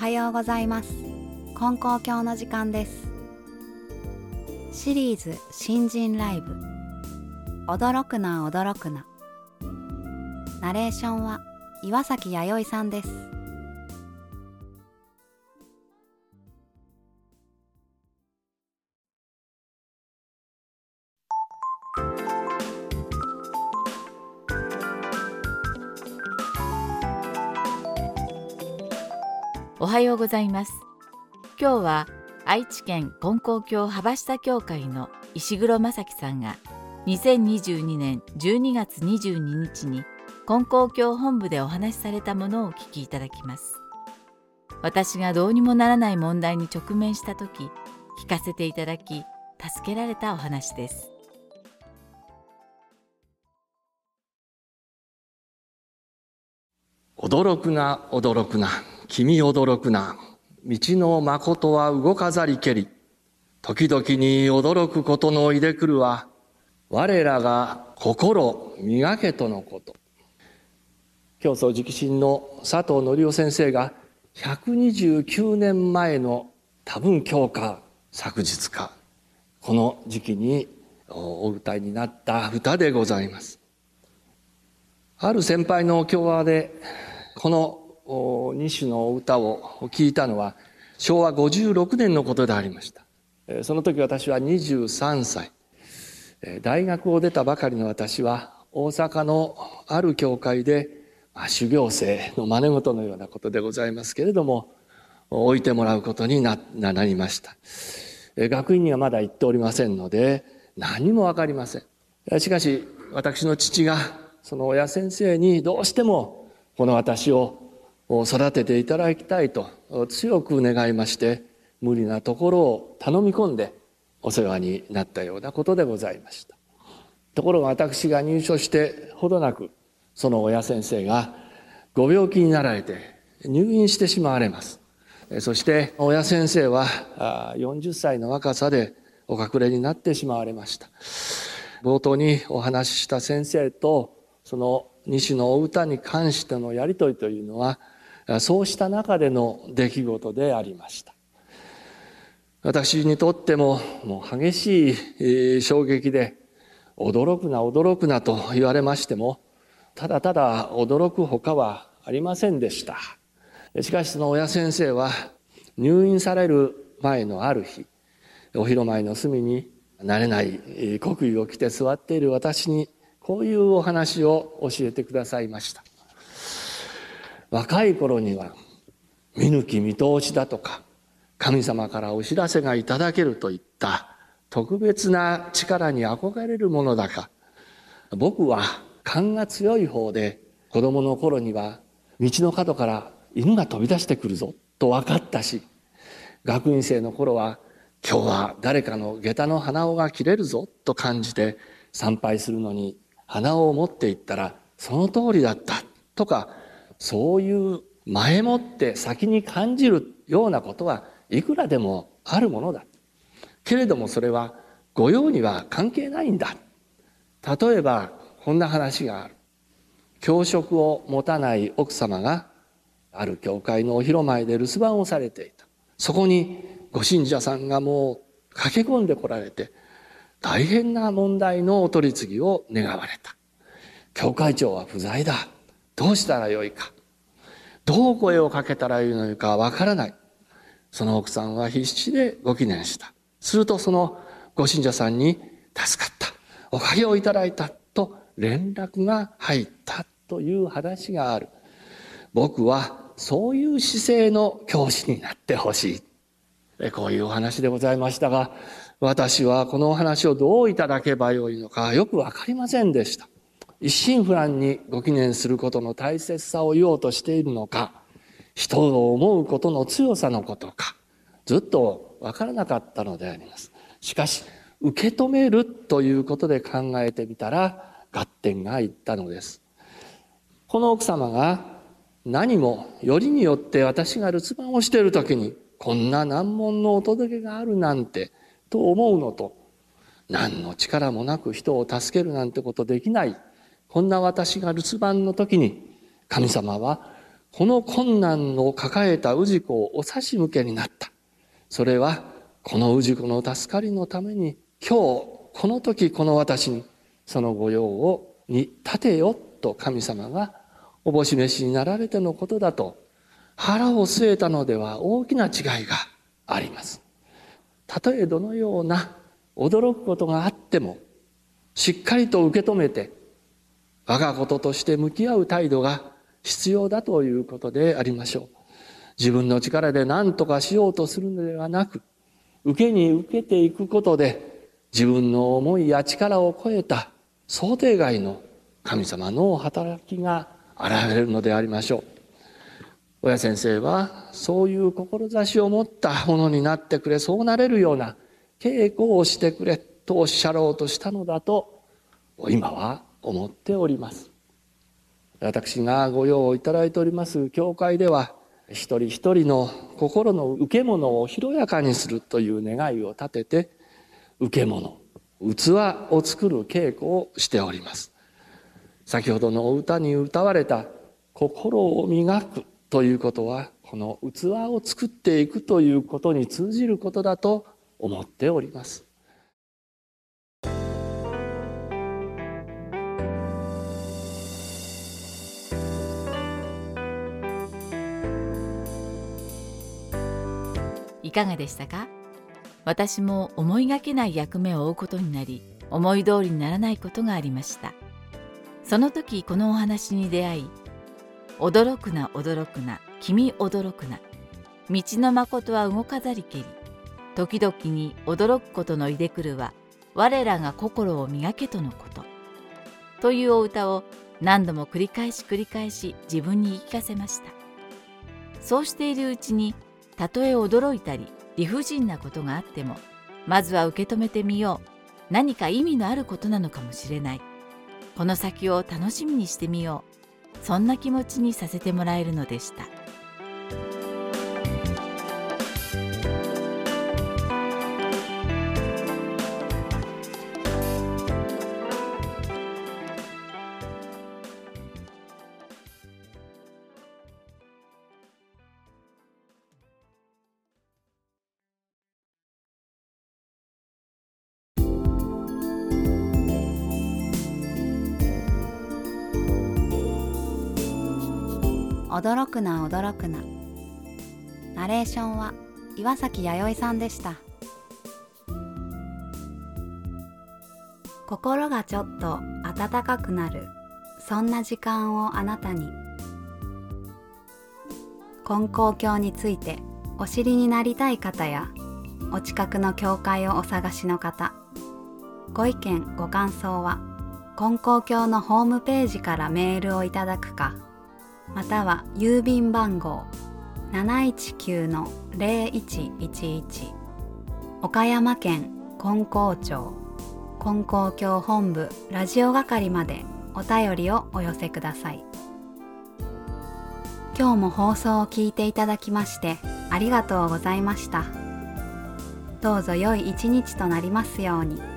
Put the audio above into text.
はようございます。金光教の時間です。シリーズ新人ライブ、驚くな驚くな。ナレーションは岩崎弥生さんです。 おはようございます。今日は愛知県金光教幅下教会の石黒正樹さんが2022年12月22日に金光教本部でお話しされたものをお聞きいただきます。私がどうにもならない問題に直面したとき、聞かせていただき、助けられたお話です。 驚くな驚くな、君驚くな。道の誠は動かざりけり。時々に驚くことのいでくるは、我らが心磨けとのこと。教祖直信の佐藤則夫先生が129年前の多分教歌昨日か、この時期にお歌いになった歌でございます。ある先輩の教話でこの2首の歌を聞いたのは昭和56年のことでありました。その時私は23歳。大学を出たばかりの私は大阪のある教会で修行生の真似事のようなことでございますけれども、置いてもらうことになりました。学院にはまだ行っておりませんので何もわかりません。しかし私の父がその親先生にどうしてもこの私を育てていただきたいと強く願いまして、無理なところを頼み込んでお世話になったようなことでございました。ところが私が入所してほどなく、その親先生がご病気になられて入院してしまわれます。そして親先生は40歳の若さでお隠れになってしまわれました。冒頭にお話しした先生とその西のお歌に関してのやりとりというのは、そうした中での出来事でありました。私にとっても激しい衝撃で、驚くな驚くなと言われましても、ただただ驚くほかはありませんでした。しかしその親先生は入院される前のある日、お広間の隅に慣れない黒衣を着て座っている私にこういうお話を教えてくださいました。若い頃には見抜き見通しだとか、神様からお知らせがいただけるといった特別な力に憧れるものだが、僕は勘が強い方で、子供の頃には道の角から犬が飛び出してくるぞと分かったし、学院生の頃は今日は誰かの下駄の鼻緒が切れるぞと感じて参拝するのに鼻緒を持っていったらその通りだったとか、そういう前もって先に感じるようなことはいくらでもあるものだ。けれどもそれは御用には関係ないんだ。例えばこんな話がある。教職を持たない奥様がある教会のお広間で留守番をされていた。そこにご信者さんがもう駆け込んでこられて、大変な問題のお取り次ぎを願われた。教会長は不在だ。どうしたらよいか。どう声をかけたらよいのかわからない。その奥さんは必死でご祈念した。するとそのご信者さんに助かった。おかげをいただいたと連絡が入ったという話がある。僕はそういう姿勢の教師になってほしい。こういうお話でございましたが、私はこのお話をどういただけばよいのかよくわかりませんでした。一心不乱にご祈念することの大切さを言おうとしているのか、人を思うことの強さのことか、ずっとわからなかったのであります。しかし受け止めるということで考えてみたら合点がいったのです。この奥様が何もよりによって私が留守番をしている時にこんな難問のお届けがあるなんてと思うのと、何の力もなく人を助けるなんてことできない、こんな私が留守番の時に神様はこの困難を抱えた氏子をお差し向けになった。それはこの氏子の助かりのために、今日この時この私にその御用に立てよと神様がおぼし召しになられてのことだと腹を据えたのでは大きな違いがあります。たとえどのような驚くことがあっても、しっかりと受け止めて我がこととして向き合う態度が必要だということでありましょう。自分の力で何とかしようとするのではなく、受けに受けていくことで自分の思いや力を超えた想定外の神様の働きが現れるのでありましょう。親先生はそういう志を持ったものになってくれ、そうなれるような稽古をしてくれとおっしゃろうとしたのだと今は思っております。私が御用をいただいております教会では、一人一人の心の受け物を広やかにするという願いを立てて、受け物、器を作る稽古をしております。先ほどのお歌に歌われた心を磨くということは、この器を作っていくということに通じることだと思っております。 いかがでしたか？私も思いがけない役目を負うことになり、思い通りにならないことがありました。その時このお話に出会い、驚くな驚くな君驚くな、道の誠は動かざりけり、時々に驚くことのいでくるは我らが心を磨けとのことというお歌を何度も繰り返し自分に言い聞かせました。そうしているうちに、たとえ驚いたり理不尽なことがあっても、まずは受け止めてみよう。何か意味のあることなのかもしれない。この先を楽しみにしてみよう。そんな気持ちにさせてもらえるのでした。 驚くな驚くな。ナレーションは岩崎弥生さんでした。心がちょっと温かくなる、そんな時間をあなたに。金光教についてお知りになりたい方や、お近くの教会をお探しの方、ご意見ご感想は金光教のホームページからメールをいただくか、または郵便番号 719-0111 岡山県金光町金光教本部ラジオ係までお便りをお寄せください。今日も放送を聞いていただきましてありがとうございました。どうぞ良い一日となりますように。